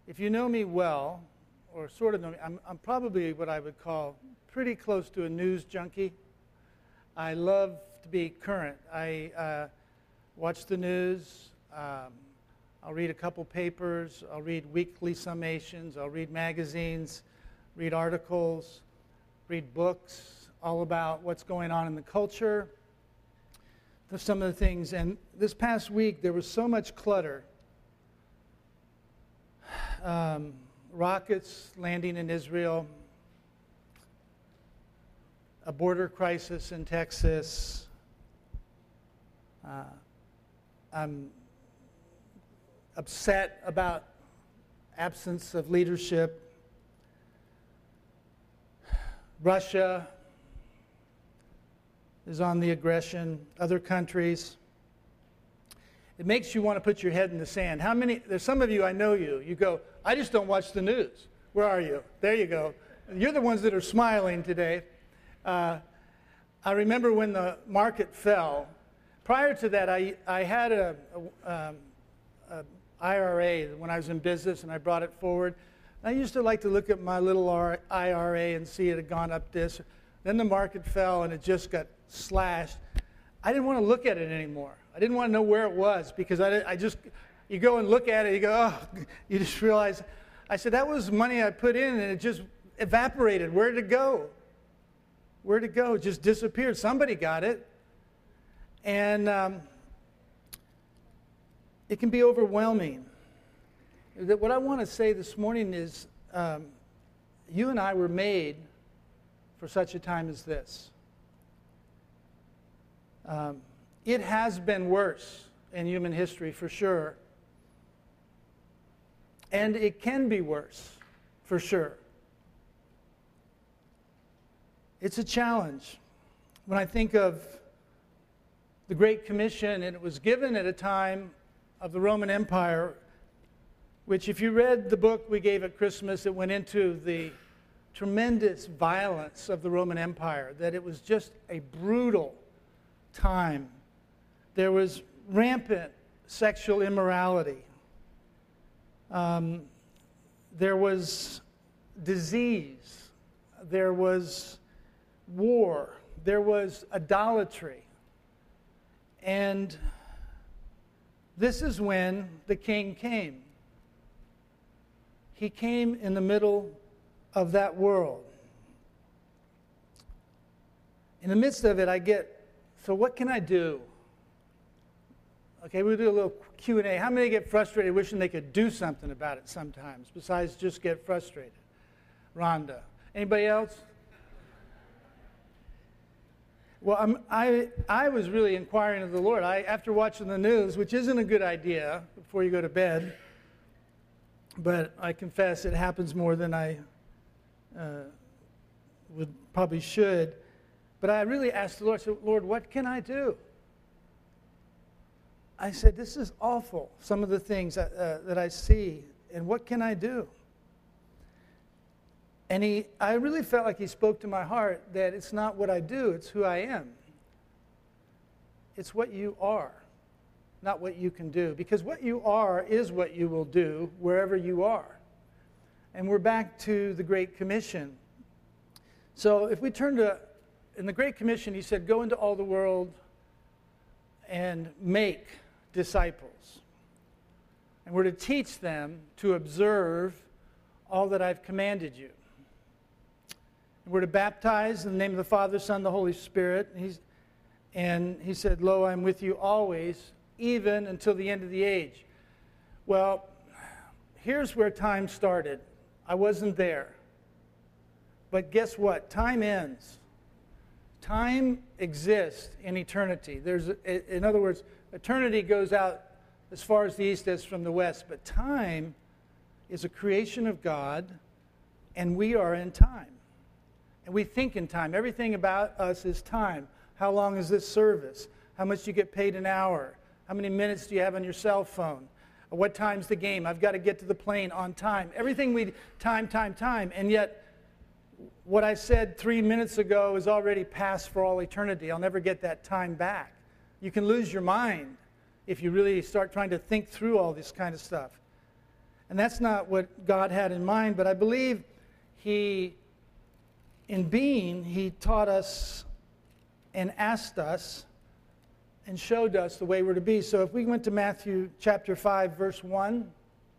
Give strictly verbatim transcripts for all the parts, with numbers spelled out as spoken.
if you know me well, or sort of know me, I'm, I'm probably what I would call pretty close to a news junkie. I love to be current. I uh, watch the news. Um, I'll read a couple papers. I'll read weekly summations. I'll read magazines, read articles, read books all about what's going on in the culture. There's some of the things. And this past week, there was so much clutter. Um, rockets landing in Israel, a border crisis in Texas. Uh, I'm upset about absence of leadership. Russia is on the aggression. Other countries. It makes you want to put your head in the sand. How many, there's some of you, I know you, you go, I just don't watch the news. Where are you? There you go. You're the ones that are smiling today. Uh, I remember when the market fell. Prior to that, I, I had a, a, um, a I R A when I was in business, and I brought it forward. I used to like to look at my little I R A and see it had gone up this. Then the market fell, and it just got slashed. I didn't want to look at it anymore. I didn't want to know where it was because I, I just, you go and look at it, you go, oh, you just realize. I said, that was money I put in, and it just evaporated. Where did it go? Where did it go? It just disappeared. Somebody got it. And um, it can be overwhelming. What I want to say this morning is um, you and I were made for such a time as this. Um, it has been worse in human history for sure. And it can be worse for sure. It's a challenge. When I think of the Great Commission, and it was given at a time of the Roman Empire, which if you read the book we gave at Christmas, it went into the tremendous violence of the Roman Empire, that it was just a brutal time. There was rampant sexual immorality. Um, there was disease. There was war. There was idolatry. And this is when the king came. He came in the middle of that world. In the midst of it, I get, so what can I do? Okay, we'll do a little Q and A. How many get frustrated wishing they could do something about it sometimes, besides just get frustrated? Rhonda. Anybody else? Well, I'm, I I was really inquiring of the Lord. I, after watching the news, which isn't a good idea before you go to bed, but I confess it happens more than I uh, would probably should. But I really asked the Lord, I said, Lord, what can I do? I said, this is awful, some of the things that, uh, that I see, and what can I do? And he, I really felt like he spoke to my heart that it's not what I do, it's who I am. It's what you are, not what you can do. Because what you are is what you will do wherever you are. And we're back to the Great Commission. So if we turn to, in the Great Commission, he said, go into all the world and make disciples. And we're to teach them to observe all that I've commanded you. We're to baptize in the name of the Father, Son, and the Holy Spirit. He's, and he said, lo, I'm with you always, even until the end of the age. Well, here's where time started. I wasn't there. But guess what? Time ends. Time exists in eternity. There's, a, in other words, eternity goes out as far as the east as from the west. But time is a creation of God, and we are in time. And we think in time. Everything about us is time. How long is this service? How much do you get paid an hour? How many minutes do you have on your cell phone? What time's the game? I've got to get to the plane on time. Everything we, time, time, time. And yet, what I said three minutes ago is already past for all eternity. I'll never get that time back. You can lose your mind if you really start trying to think through all this kind of stuff. And that's not what God had in mind, but I believe he, in being, he taught us and asked us and showed us the way we're to be. So if we went to Matthew chapter five, verse one,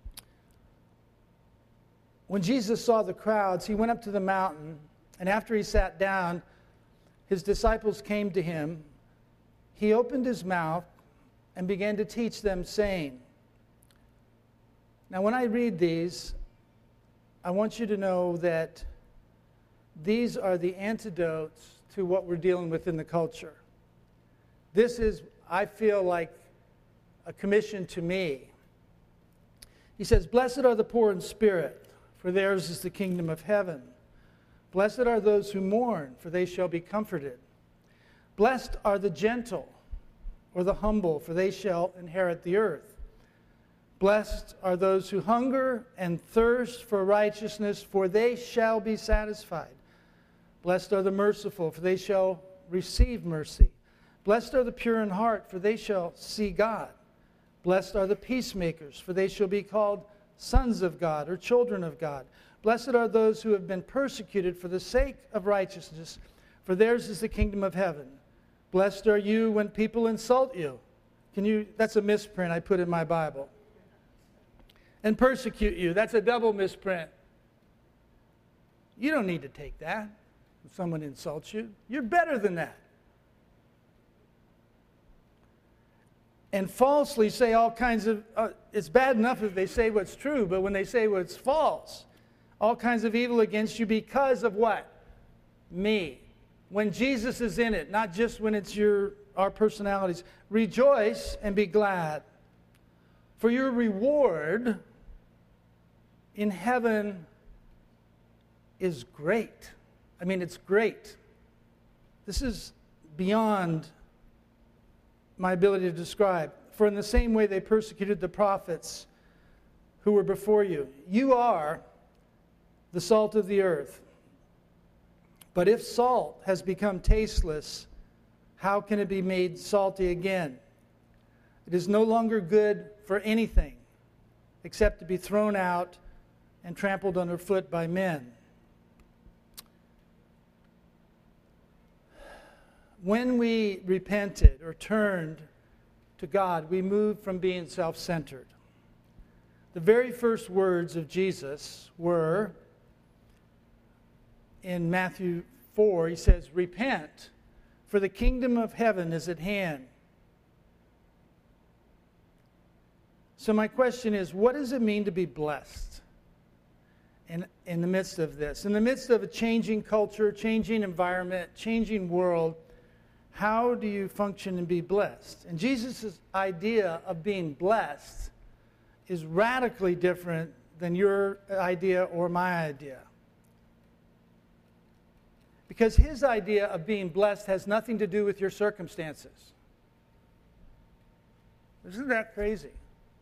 when Jesus saw the crowds, he went up to the mountain, and after he sat down, his disciples came to him. He opened his mouth and began to teach them, saying, now when I read these, I want you to know that these are the antidotes to what we're dealing with in the culture. This is, I feel like, a commission to me. He says, blessed are the poor in spirit, for theirs is the kingdom of heaven. Blessed are those who mourn, for they shall be comforted. Blessed are the gentle, or the humble, for they shall inherit the earth. Blessed are those who hunger and thirst for righteousness, for they shall be satisfied. Blessed are the merciful, for they shall receive mercy. Blessed are the pure in heart, for they shall see God. Blessed are the peacemakers, for they shall be called sons of God or children of God. Blessed are those who have been persecuted for the sake of righteousness, for theirs is the kingdom of heaven. Blessed are you when people insult you. Can you? That's a misprint I put in my Bible. And persecute you. That's a double misprint. You don't need to take that when someone insults you. You're better than that. And falsely say all kinds of, uh, it's bad enough if they say what's true, but when they say what's false, all kinds of evil against you because of what? Me. When Jesus is in it, not just when it's your our personalities. Rejoice and be glad, for your reward in heaven is great. I mean, it's great. This is beyond my ability to describe. For in the same way they persecuted the prophets who were before you. You are the salt of the earth. But if salt has become tasteless, how can it be made salty again? It is no longer good for anything except to be thrown out and trampled underfoot by men. When we repented or turned to God, we moved from being self-centered. The very first words of Jesus were, in Matthew four, he says, repent, for the kingdom of heaven is at hand. So my question is, what does it mean to be blessed in, in the midst of this? In the midst of a changing culture, changing environment, changing world, how do you function and be blessed? And Jesus' idea of being blessed is radically different than your idea or my idea. Because his idea of being blessed has nothing to do with your circumstances. Isn't that crazy?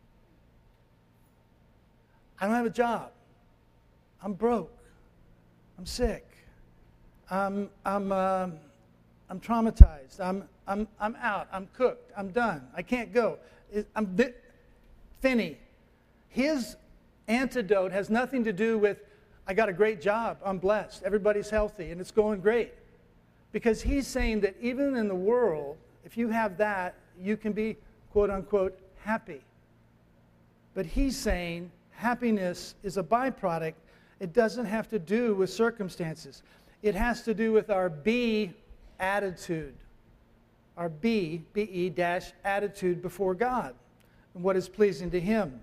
I don't have a job. I'm broke. I'm sick. I'm, I'm, uh, I'm traumatized. I'm, I'm, I'm out. I'm cooked. I'm done. I can't go. I'm bit Finney. His antidote has nothing to do with, I got a great job. I'm blessed. Everybody's healthy and it's going great. Because he's saying that even in the world, if you have that, you can be, quote unquote, happy. But he's saying happiness is a byproduct. It doesn't have to do with circumstances. It has to do with our be attitude. Our be, B-E dash, attitude before God and what is pleasing to him.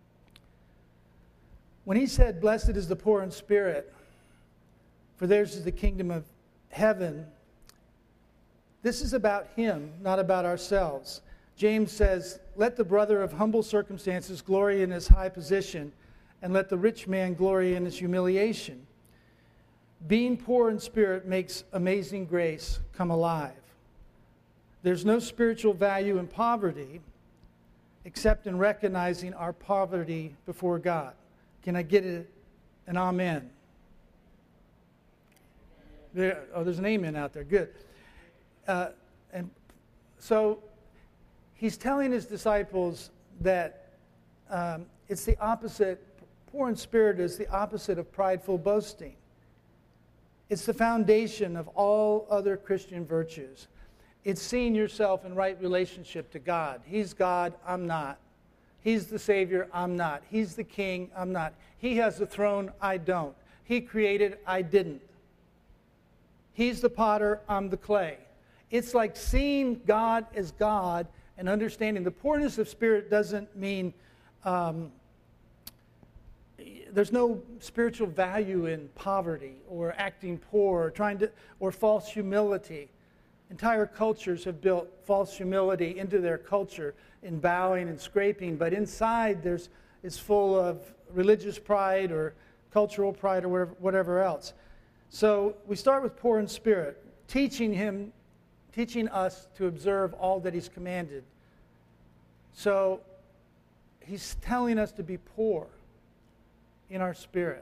When he said, blessed is the poor in spirit, for theirs is the kingdom of heaven, this is about him, not about ourselves. James says, let the brother of humble circumstances glory in his high position, and let the rich man glory in his humiliation. Being poor in spirit makes amazing grace come alive. There's no spiritual value in poverty except in recognizing our poverty before God. Can I get it, an amen? There, oh, there's an amen out there. Good. Uh, and so he's telling his disciples that um, it's the opposite Poor in spirit is the opposite of prideful boasting. It's the foundation of all other Christian virtues. It's seeing yourself in right relationship to God. He's God, I'm not. He's the Savior, I'm not. He's the King, I'm not. He has the throne, I don't. He created, I didn't. He's the potter, I'm the clay. It's like seeing God as God and understanding. The poorness of spirit doesn't mean um, there's no spiritual value in poverty or acting poor or trying to or false humility. Entire cultures have built false humility into their culture in bowing and scraping, but inside there's is full of religious pride or cultural pride or whatever, whatever else. So we start with poor in spirit, teaching him, teaching us to observe all that he's commanded. So he's telling us to be poor in our spirit.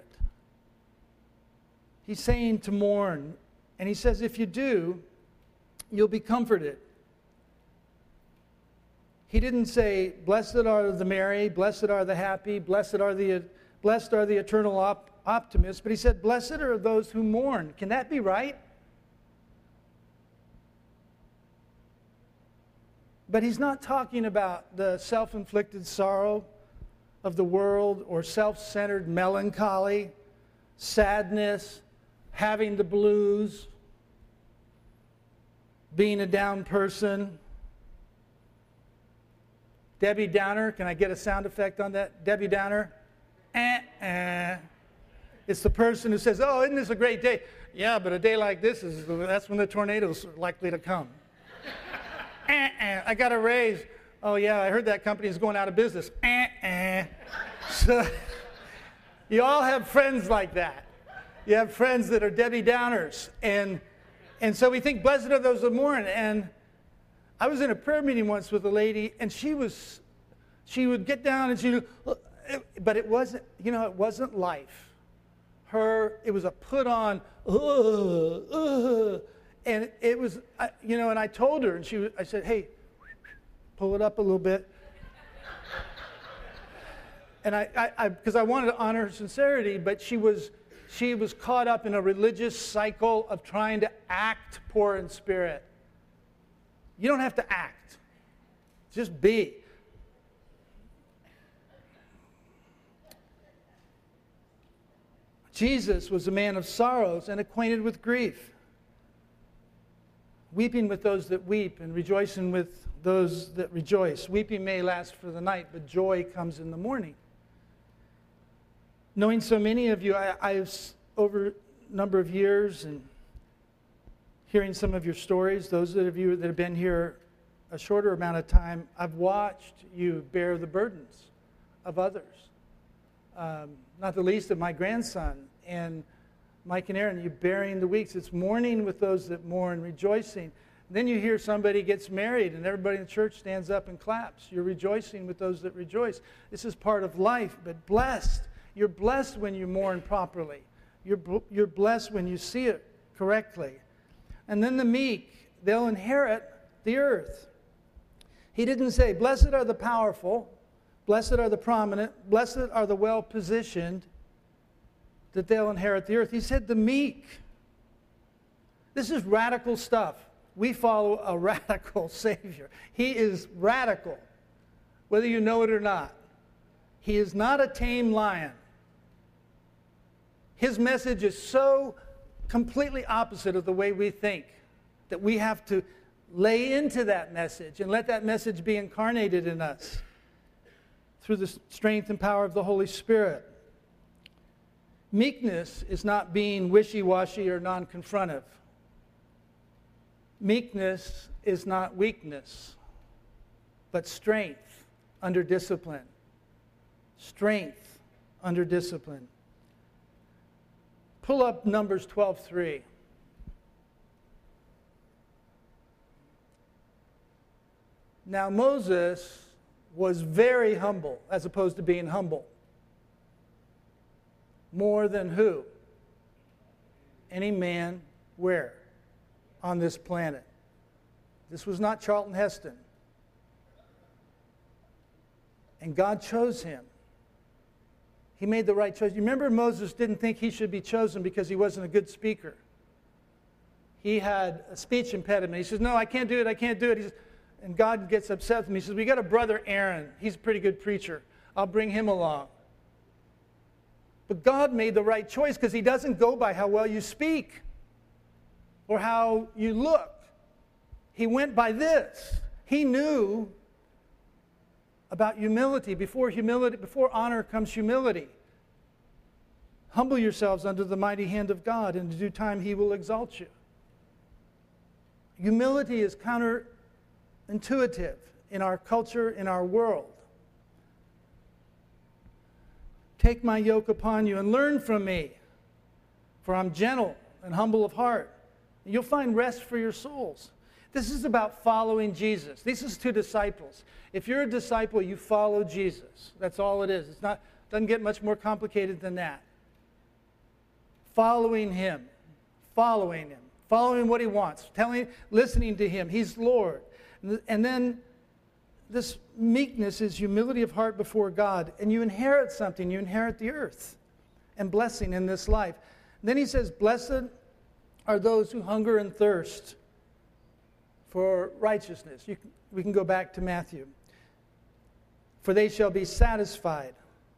He's saying to mourn, and he says if you do, you'll be comforted. He didn't say, blessed are the merry, blessed are the happy, blessed are the blessed are the eternal op- optimists, but he said, blessed are those who mourn. Can that be right? But he's not talking about the self-inflicted sorrow of the world or self-centered melancholy, sadness, having the blues, being a down person. Debbie Downer, can I get a sound effect on that? Debbie Downer. Eh, eh. It's the person who says, oh, isn't this a great day? Yeah, but a day like this, is that's when the tornadoes are likely to come. eh, eh. I got a raise. Oh, yeah, I heard that company is going out of business. Eh, eh. So, you all have friends like that. You have friends that are Debbie Downers. And, and so we think, blessed are those who mourn. And I was in a prayer meeting once with a lady, and she was, she would get down and she would, but it wasn't, you know, it wasn't life. Her, it was a put on, uh, uh, and it was, you know, and I told her, and she, I said, hey, pull it up a little bit. And I, I, because I, I wanted to honor her sincerity, but she was, she was caught up in a religious cycle of trying to act poor in spirit. You don't have to act. Just be. Jesus was a man of sorrows and acquainted with grief, weeping with those that weep and rejoicing with those that rejoice. Weeping may last for the night, but joy comes in the morning. Knowing so many of you, I, I've, over a number of years and hearing some of your stories, those of you that have been here a shorter amount of time, I've watched you bear the burdens of others. Um, not the least of my grandson and Mike and Aaron, you bearing the weeks. It's mourning with those that mourn, rejoicing. Then you hear somebody gets married and everybody in the church stands up and claps. You're rejoicing with those that rejoice. This is part of life, but blessed. You're blessed when you mourn properly. You're, you're blessed when you see it correctly. And then the meek, they'll inherit the earth. He didn't say, blessed are the powerful, blessed are the prominent, blessed are the well-positioned, that they'll inherit the earth. He said the meek. This is radical stuff. We follow a radical Savior. He is radical, whether you know it or not. He is not a tame lion. His message is so completely opposite of the way we think that we have to lay into that message and let that message be incarnated in us through the strength and power of the Holy Spirit. Meekness is not being wishy-washy or non-confrontive. Meekness is not weakness, but strength under discipline. Strength under discipline. Pull up Numbers twelve three. Now Moses was very humble as opposed to being humble. More than who? Any man where? On this planet. This was not Charlton Heston. And God chose him. He made the right choice. You remember Moses didn't think he should be chosen because he wasn't a good speaker. He had a speech impediment. He says, no, I can't do it, I can't do it. He says, and God gets upset with him. He says, we got a brother Aaron. He's a pretty good preacher. I'll bring him along. But God made the right choice because he doesn't go by how well you speak or how you look. He went by this. He knew about humility. Before humility, before honor comes humility. Humble yourselves under the mighty hand of God, and in due time he will exalt you. Humility is counterintuitive in our culture, in our world. Take my yoke upon you and learn from me, for I'm gentle and humble of heart. And you'll find rest for your souls. This is about following Jesus. This is to disciples. If you're a disciple, you follow Jesus. That's all it is. It's not, doesn't get much more complicated than that. Following him. Following him. Following what he wants. Telling, listening to him. He's Lord. And then this meekness is humility of heart before God. And you inherit something. You inherit the earth and blessing in this life. And then he says, blessed are those who hunger and thirst for righteousness. You can, we can go back to Matthew. For they shall be satisfied.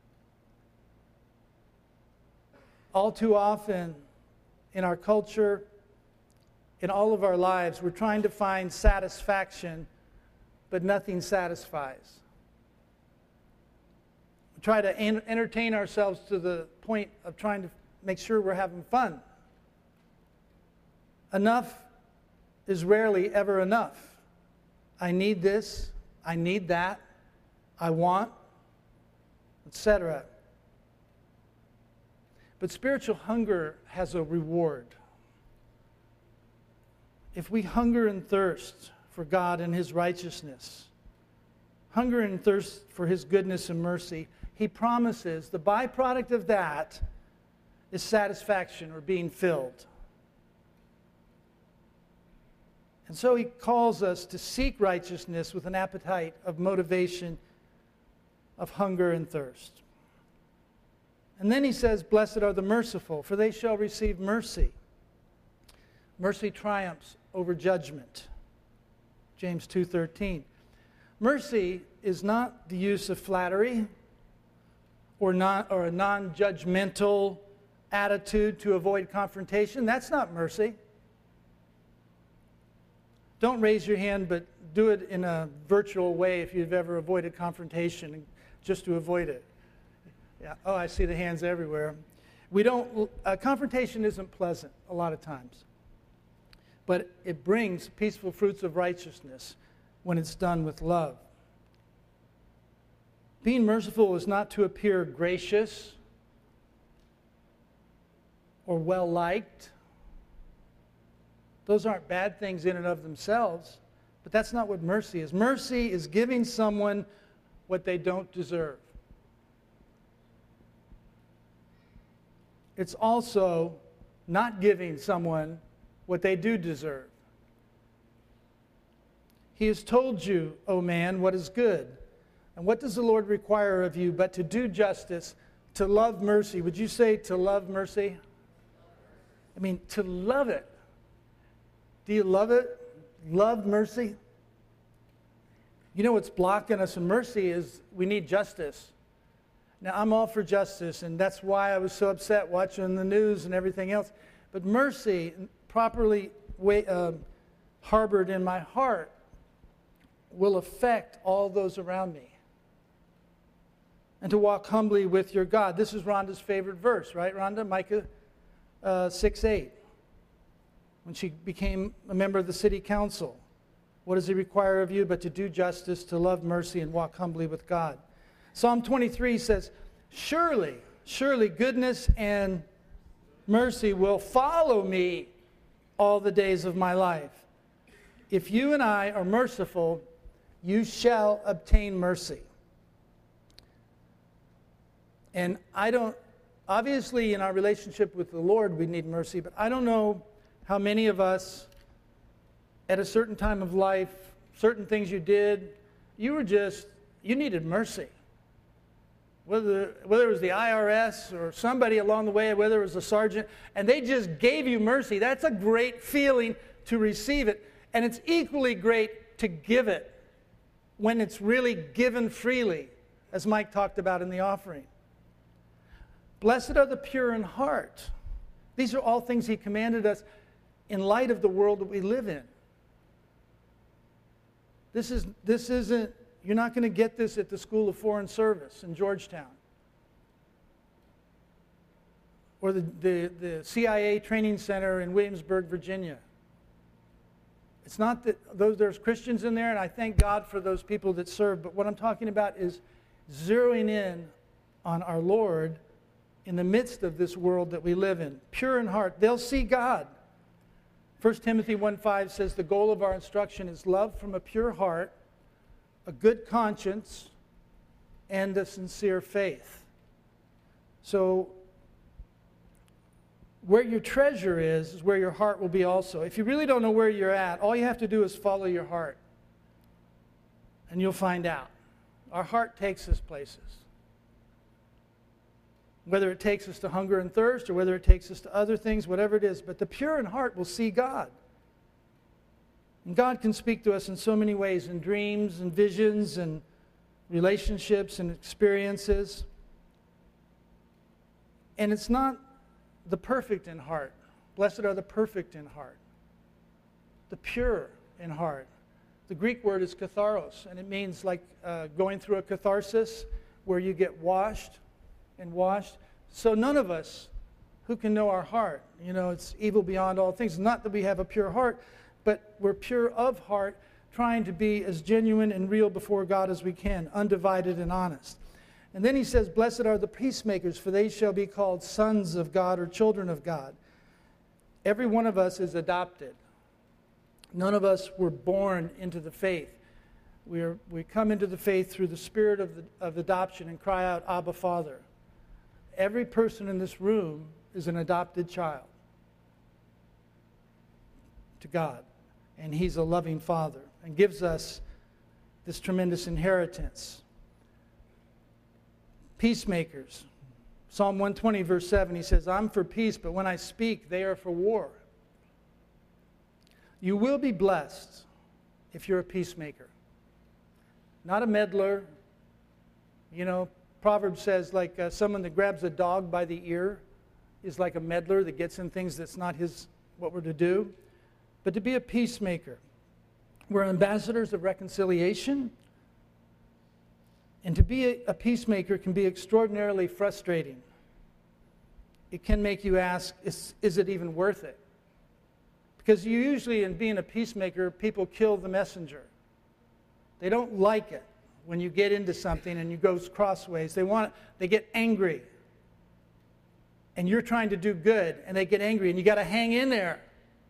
All too often in our culture, in all of our lives, we're trying to find satisfaction, but nothing satisfies. We try to en- entertain ourselves to the point of trying to make sure we're having fun. Enough is rarely ever enough. I need this, I need that, I want, et cetera. But spiritual hunger has a reward. If we hunger and thirst for God and his righteousness, hunger and thirst for his goodness and mercy, he promises the byproduct of that is satisfaction or being filled. And so he calls us to seek righteousness with an appetite of motivation, of hunger and thirst. And then he says, blessed are the merciful, for they shall receive mercy. Mercy triumphs over judgment. James two thirteen. Mercy is not the use of flattery or, not, or a non-judgmental attitude to avoid confrontation. That's not mercy. Don't raise your hand, but do it in a virtual way if you've ever avoided confrontation, just to avoid it. Yeah. Oh, I see the hands everywhere. We don't. Uh, confrontation isn't pleasant a lot of times, but it brings peaceful fruits of righteousness when it's done with love. Being merciful is not to appear gracious or well-liked. Those aren't bad things in and of themselves, but that's not what mercy is. Mercy is giving someone what they don't deserve. It's also not giving someone what they do deserve. He has told you, O man, what is good. And what does the Lord require of you but to do justice, to love mercy? Would you say to love mercy? I mean, to love it. Do you love it? Love mercy? You know what's blocking us in mercy is we need justice. Now, I'm all for justice, and that's why I was so upset watching the news and everything else. But mercy, properly way, uh, harbored in my heart, will affect all those around me. And to walk humbly with your God. This is Rhonda's favorite verse, right, Rhonda? Micah uh, six eight. When she became a member of the city council. What does he require of you but to do justice, to love mercy, and walk humbly with God? Psalm twenty-three says, surely, surely goodness and mercy will follow me all the days of my life. If you and I are merciful, you shall obtain mercy. And I don't, obviously in our relationship with the Lord we need mercy, but I don't know how many of us at a certain time of life, certain things you did, you were just, you needed mercy. whether, whether it was the I R S or somebody along the way, whether it was a sergeant, and they just gave you mercy. That's a great feeling to receive it. And it's equally great to give it when it's really given freely, as Mike talked about in the offering. Blessed are the pure in heart. These are all things he commanded us in light of the world that we live in. This is, this isn't, you're not going to get this at the School of Foreign Service in Georgetown. Or the, the, the C I A Training Center in Williamsburg, Virginia. It's not that those, there's Christians in there, and I thank God for those people that serve, but what I'm talking about is zeroing in on our Lord in the midst of this world that we live in. Pure in heart. They'll see God. First Timothy one five says the goal of our instruction is love from a pure heart, a good conscience, and a sincere faith. So where your treasure is, is where your heart will be also. If you really don't know where you're at, all you have to do is follow your heart. And you'll find out. Our heart takes us places. Whether it takes us to hunger and thirst, or whether it takes us to other things, whatever it is. But the pure in heart will see God. And God can speak to us in so many ways, in dreams and visions and relationships and experiences. And it's not the perfect in heart. Blessed are the perfect in heart. The pure in heart. The Greek word is katharos, and it means like uh, going through a catharsis where you get washed and washed. So none of us who can know our heart, you know, it's evil beyond all things. Not that we have a pure heart, but we're pure of heart, trying to be as genuine and real before God as we can, undivided and honest. And then he says, blessed are the peacemakers, for they shall be called sons of God or children of God. Every one of us is adopted. None of us were born into the faith. We are, we come into the faith through the spirit of, the, of adoption and cry out, Abba, Father. Every person in this room is an adopted child to God. And he's a loving Father and gives us this tremendous inheritance. Peacemakers. Psalm one twenty, verse seven, he says, I'm for peace, but when I speak, they are for war. You will be blessed if you're a peacemaker. Not a meddler. You know, Proverbs says like uh, someone that grabs a dog by the ear is like a meddler that gets in things that's not his, what we're to do. But to be a peacemaker. We're ambassadors of reconciliation. And to be a, a peacemaker can be extraordinarily frustrating. It can make you ask, is, is it even worth it? Because you usually, in being a peacemaker, people kill the messenger. They don't like it when you get into something and you go crossways. They want, they get angry. And you're trying to do good, and they get angry, and you got to hang in there.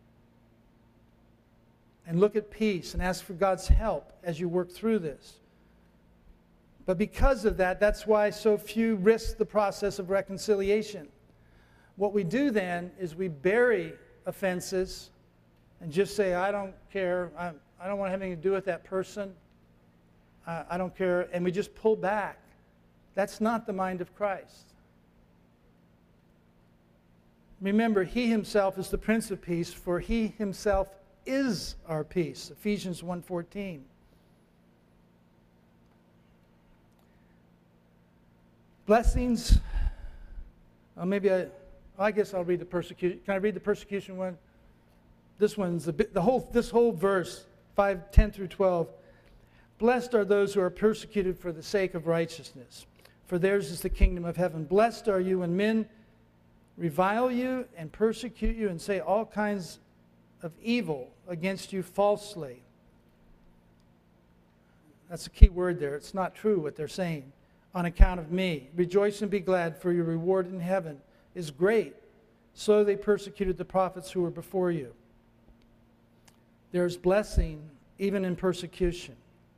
And look at peace and ask for God's help as you work through this. But because of that, that's why so few risk the process of reconciliation. What we do then is we bury offenses and just say, I don't care, I, I don't want to have anything to do with that person, uh, I don't care, and we just pull back. That's not the mind of Christ. Remember, he himself is the Prince of Peace, for he himself is our peace. Ephesians one fourteen. Blessings. Oh, maybe I, I guess I'll read the persecution. Can I read the persecution one? This one's the, the whole. This whole verse, five, ten through twelve. Blessed are those who are persecuted for the sake of righteousness, for theirs is the kingdom of heaven. Blessed are you when men revile you and persecute you and say all kinds of evil against you falsely. That's a key word there. It's not true what they're saying. On account of me. Rejoice and be glad, for your reward in heaven is great. So they persecuted the prophets who were before you. There's blessing even in persecution.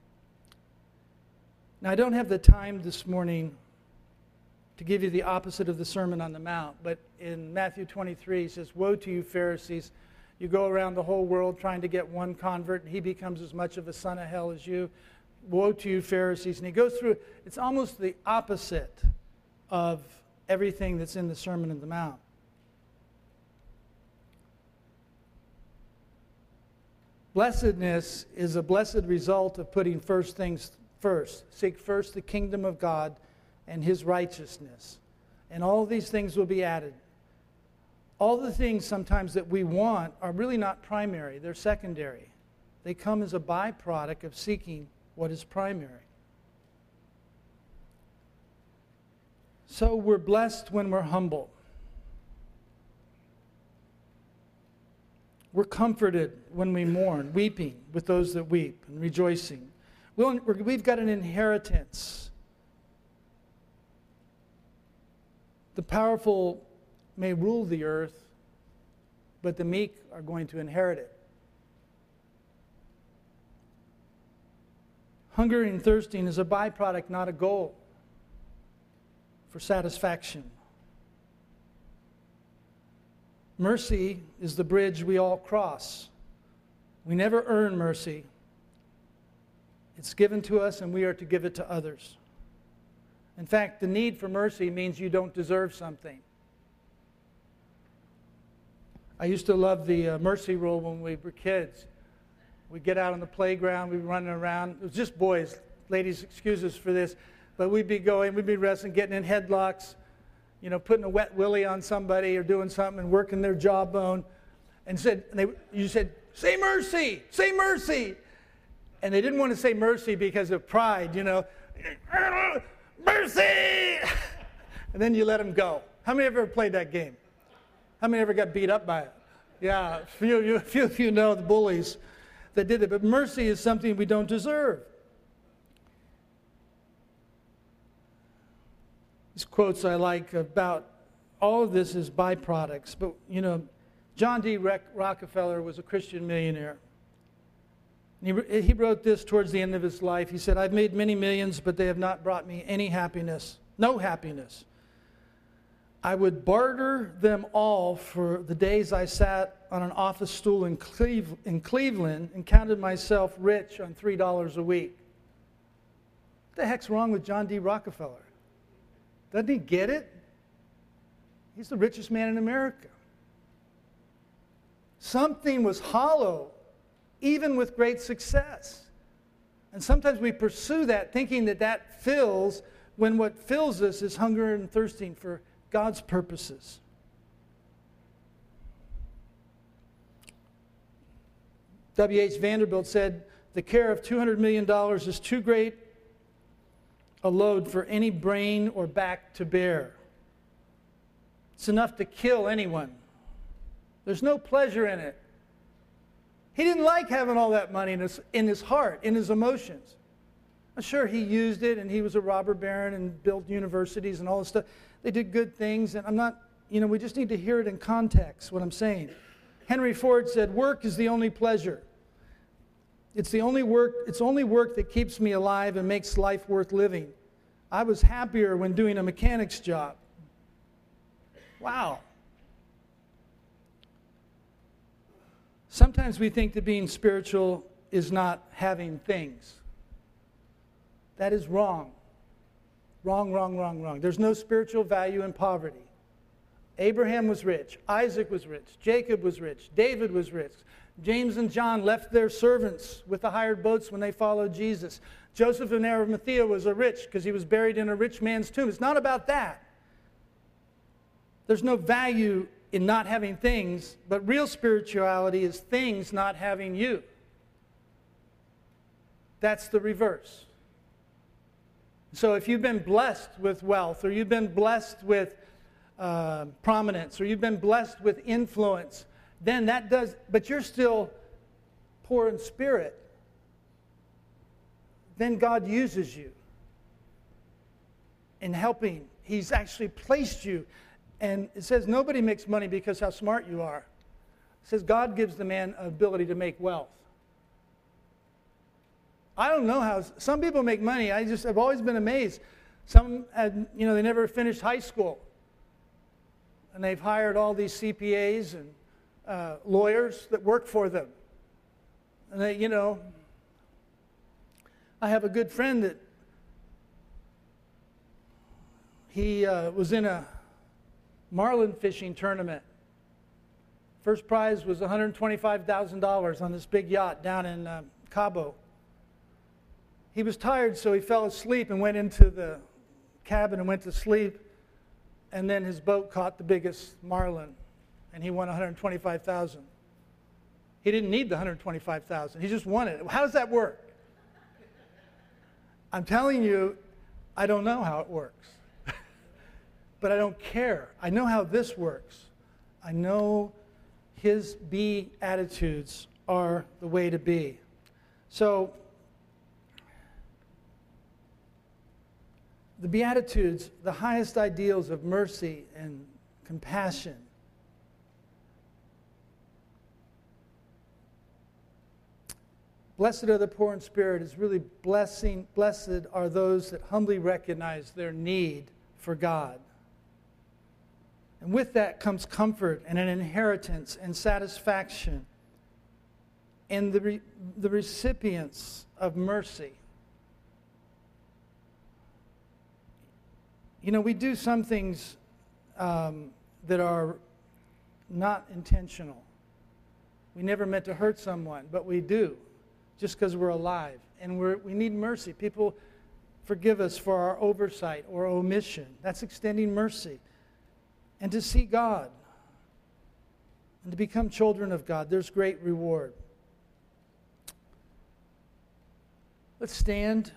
Now, I don't have the time this morning to give you the opposite of the Sermon on the Mount, but in Matthew twenty-three, he says, woe to you, Pharisees. You go around the whole world trying to get one convert, and he becomes as much of a son of hell as you. woe to you, Pharisees. And he goes through, it's almost the opposite of everything that's in the Sermon on the Mount. Blessedness is a blessed result of putting first things first. Seek first the kingdom of God and his righteousness. And all these things will be added. All the things sometimes that we want are really not primary. They're secondary. They come as a byproduct of seeking what is primary. So we're blessed when we're humble. We're comforted when we mourn, weeping with those that weep, and rejoicing. We'll, we've got an inheritance. The powerful may rule the earth, but the meek are going to inherit it. Hunger and thirsting is a byproduct, not a goal for satisfaction. Mercy is the bridge we all cross. We never earn mercy. It's given to us, and we are to give it to others. In fact, the need for mercy means you don't deserve something. I used to love the uh, mercy rule when we were kids. We'd get out on the playground, we'd be running around. It was just boys. Ladies, excuse us for this. But we'd be going, we'd be wrestling, getting in headlocks, you know, putting a wet willy on somebody or doing something and working their jawbone. And said, and they, you said, say mercy, say mercy. And they didn't want to say mercy because of pride, you know. Mercy! And then you let them go. How many ever played that game? How many ever got beat up by it? Yeah, a few, a few of you know the bullies that did it. But mercy is something we don't deserve. These quotes I like about all of this is byproducts. But, you know, John D. Rockefeller was a Christian millionaire. And he, he wrote this towards the end of his life. He said, I've made many millions, but they have not brought me any happiness. No happiness. I would barter them all for the days I sat on an office stool in, Cleve, in Cleveland and counted myself rich on three dollars a week. What the heck's wrong with John D. Rockefeller? Doesn't he get it? He's the richest man in America. Something was hollow, even with great success. And sometimes we pursue that thinking that that fills, when what fills us is hunger and thirsting for God's purposes. W H Vanderbilt said, the care of two hundred million dollars is too great a load for any brain or back to bear. It's enough to kill anyone. There's no pleasure in it. He didn't like having all that money in his, in his heart, in his emotions. Sure, he used it, and he was a robber baron and built universities and all this stuff. They did good things, and I'm not, you know, we just need to hear it in context, what I'm saying. Henry Ford said, work is the only pleasure. It's the only work, it's only work that keeps me alive and makes life worth living. I was happier when doing a mechanic's job. Wow. Sometimes we think that being spiritual is not having things. That is wrong. Wrong, wrong, wrong, wrong. There's no spiritual value in poverty. Abraham was rich. Isaac was rich. Jacob was rich. David was rich. James and John left their servants with the hired boats when they followed Jesus. Joseph of Arimathea was a rich because he was buried in a rich man's tomb. It's not about that. There's no value in not having things, but real spirituality is things not having you. That's the reverse. So if you've been blessed with wealth, or you've been blessed with uh, prominence, or you've been blessed with influence, then that does, but you're still poor in spirit, then God uses you in helping. He's actually placed you. And it says nobody makes money because how smart you are. It says God gives the man an ability to make wealth. I don't know how, some people make money. I just, I've always been amazed. Some, had, you know, they never finished high school. And they've hired all these C P As and uh, lawyers that work for them. And they, you know, I have a good friend that he uh, was in a marlin fishing tournament. First prize was one hundred twenty-five thousand dollars on this big yacht down in uh, Cabo. He was tired, so he fell asleep and went into the cabin and went to sleep. And then his boat caught the biggest marlin, and he won one hundred twenty-five thousand dollars. He didn't need the one hundred twenty-five thousand dollars. He just won it. How does that work? I'm telling you, I don't know how it works. But I don't care. I know how this works. I know his Beatitudes are the way to be. So, the Beatitudes, the highest ideals of mercy and compassion. Blessed are the poor in spirit is really blessing. Blessed are those that humbly recognize their need for God. And with that comes comfort and an inheritance and satisfaction. And the, re, the recipients of mercy. You know, we do some things um, that are not intentional. We never meant to hurt someone, but we do, just because we're alive. And we're, we need mercy. People forgive us for our oversight or omission. That's extending mercy. And to see God and to become children of God, there's great reward. Let's stand.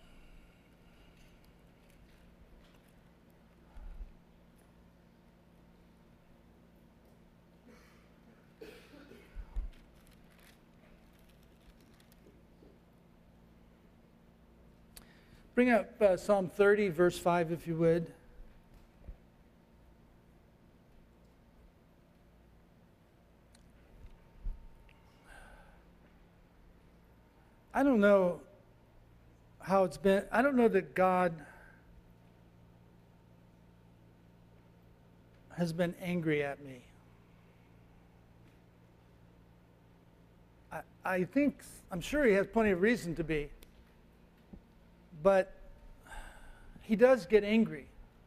Bring up uh, Psalm thirty, verse five, if you would. I don't know how it's been. I don't know that God has been angry at me. I, I think, I'm sure he has plenty of reason to be. But he does get angry.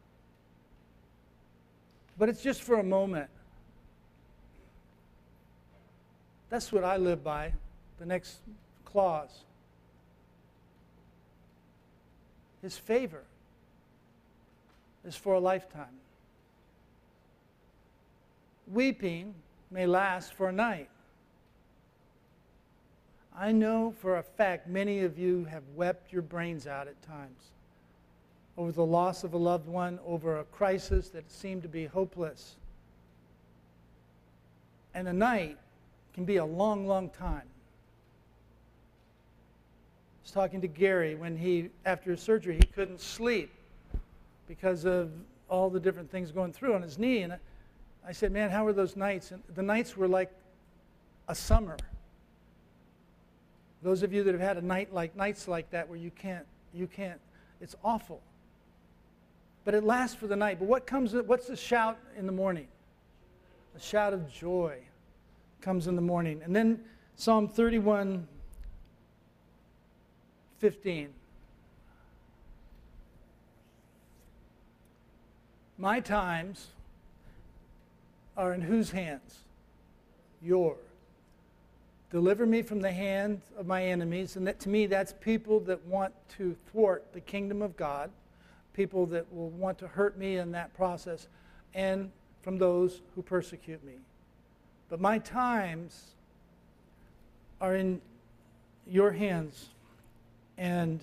But it's just for a moment. That's what I live by, the next clause. His favor is for a lifetime. Weeping may last for a night. I know for a fact many of you have wept your brains out at times over the loss of a loved one, over a crisis that seemed to be hopeless. And a night can be a long, long time. I was talking to Gary when he, after his surgery, he couldn't sleep because of all the different things going through on his knee. And I said, man, how were those nights? And the nights were like a summer. Those of you that have had a night like nights like that where you can't, you can't, it's awful. But it lasts for the night. But what comes, what's the shout in the morning? A shout of joy comes in the morning. And then Psalm thirty-one, fifteen. My times are in whose hands? Yours. Deliver me from the hand of my enemies. And that, to me, that's people that want to thwart the kingdom of God, people that will want to hurt me in that process, and from those who persecute me. But my times are in your hands, and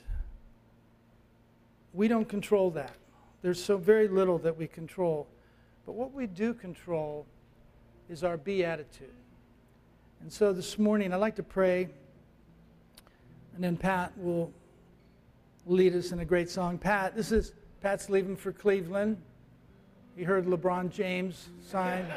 we don't control that. There's so very little that we control. But what we do control is our beatitude. And so this morning, I'd like to pray, and then Pat will lead us in a great song. Pat, this is, Pat's leaving for Cleveland. You heard LeBron James sign.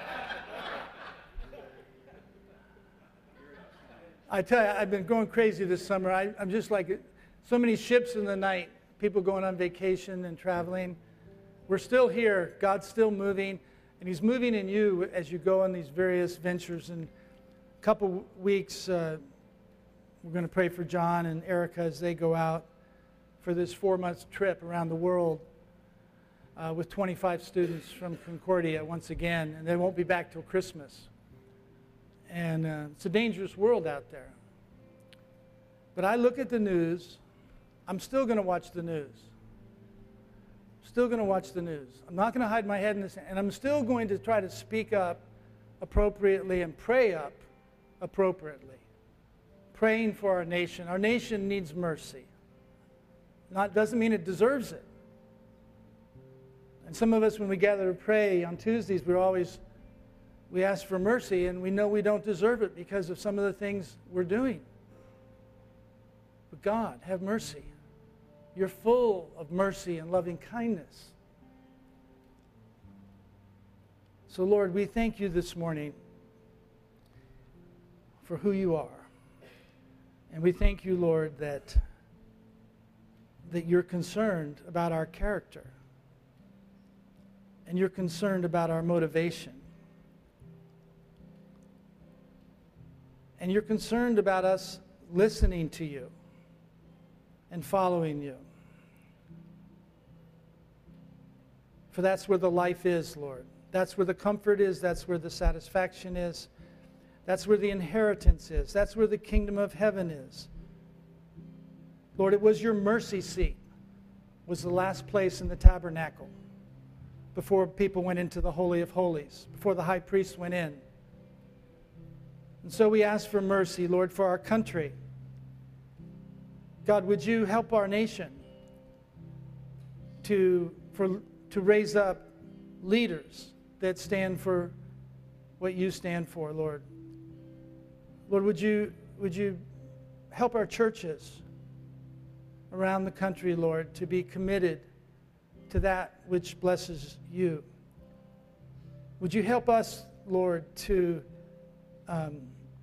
I tell you, I've been going crazy this summer. I, I'm just like, so many ships in the night, people going on vacation and traveling. We're still here. God's still moving, and He's moving in you as you go on these various ventures. And couple weeks, uh, We're going to pray for John and Erica as they go out for this four-month trip around the world uh, with twenty-five students from Concordia once again, and they won't be back till Christmas. And uh, it's a dangerous world out there. But I look at the news. I'm still going to watch the news. Still going to watch the news. I'm not going to hide my head in the sand. And I'm still going to try to speak up appropriately and pray up appropriately. Praying for our nation. Our nation needs mercy. Not doesn't mean it deserves it. And some of us, when we gather to pray on Tuesdays, we're always, we ask for mercy, and we know we don't deserve it because of some of the things we're doing. But God, have mercy. You're full of mercy and loving kindness. So, Lord, we thank you this morning for who you are. And we thank you, Lord, that, that you're concerned about our character. And you're concerned about our motivation. And you're concerned about us listening to you and following you. For that's where the life is, Lord. That's where the comfort is. That's where the satisfaction is. That's where the inheritance is. That's where the kingdom of heaven is. Lord, it was your mercy seat was the last place in the tabernacle before people went into the Holy of Holies, before the high priest went in. And so we ask for mercy, Lord, for our country. God, would you help our nation to, for, to raise up leaders that stand for what you stand for, Lord. Lord, would you, would you help our churches around the country, Lord, to be committed to that which blesses you. Would you help us, Lord, to um,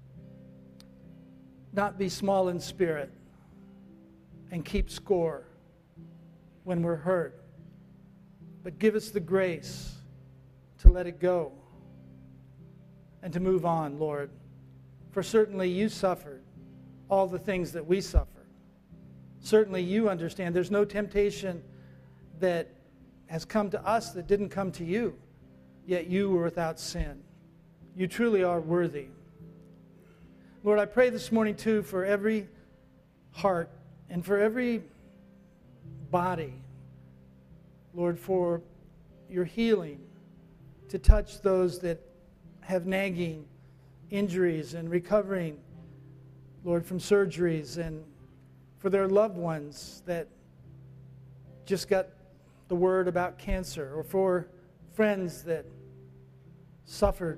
not be small in spirit and keep score when we're hurt, but give us the grace to let it go and to move on, Lord. For certainly you suffered all the things that we suffer. Certainly you understand there's no temptation that has come to us that didn't come to you, yet you were without sin. You truly are worthy. Lord, I pray this morning too for every heart and for every body, Lord, for your healing to touch those that have nagging injuries and recovering, Lord, from surgeries, and for their loved ones that just got the word about cancer, or for friends that suffered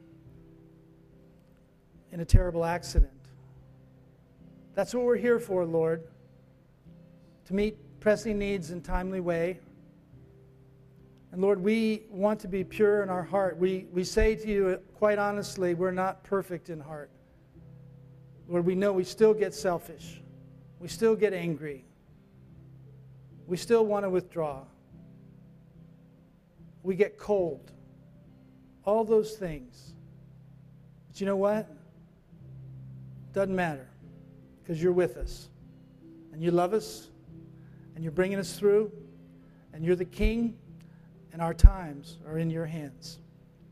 in a terrible accident. That's what we're here for, Lord, to meet pressing needs in a timely way. And Lord, we want to be pure in our heart. We, we say to you, quite honestly, we're not perfect in heart. Lord, we know we still get selfish. We still get angry. We still want to withdraw. We get cold. All those things. But you know what? Doesn't matter, because you're with us. And you love us. And you're bringing us through. And you're the King. And our times are in your hands.